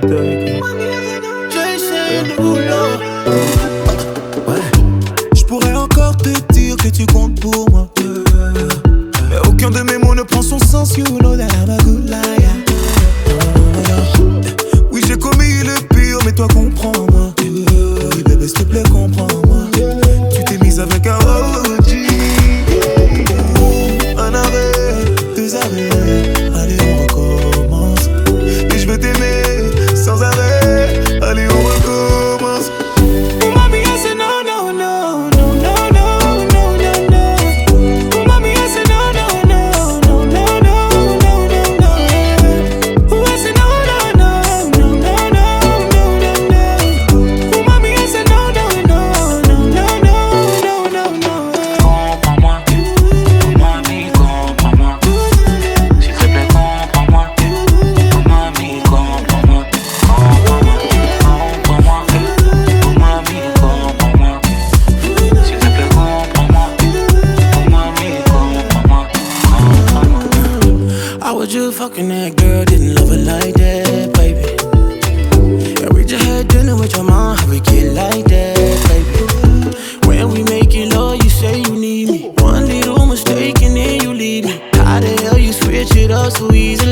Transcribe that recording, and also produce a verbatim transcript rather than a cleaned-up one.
J'ai essayé de vouloir. Je pourrais encore te dire que tu comptes pour moi, mais aucun de mes mots ne prend son sens. You know that I'm a good liar. Oui, j'ai commis le pire, mais toi comprends-moi. Oui bébé, s'il te plaît, comprends-moi. Tu t'es mise avec un O G. Un arrêt, deux arrêts, allez on recommence. Et je vais t'aimer sans arrêt, allez on recommence. Mami, I said no, no, no, no, no, no, no, no, no. Mami, I said no, no, no, no, no, no, no, no, no. Oh, I said no, no, no, no, no, no, no, no, no. Oh, mami, I said no, no, no, no, no, no, no, no, no. Comprends-moi, oh mami, comprends-moi. S'il te plaît, comprends-moi. Oh mami, comprends-moi. Comprends-moi, comprends-moi. Oh mami, comprends-moi. S'il te plaît, comprends-moi. Oh mami, comprends-moi. Comprends-moi. I was just fucking that girl, didn't love her like that, baby. And we just had dinner with your mom, how we get like that, baby. When we make it love, you say you need me. One little mistake and then you leave me. How the hell you switch it up so easy?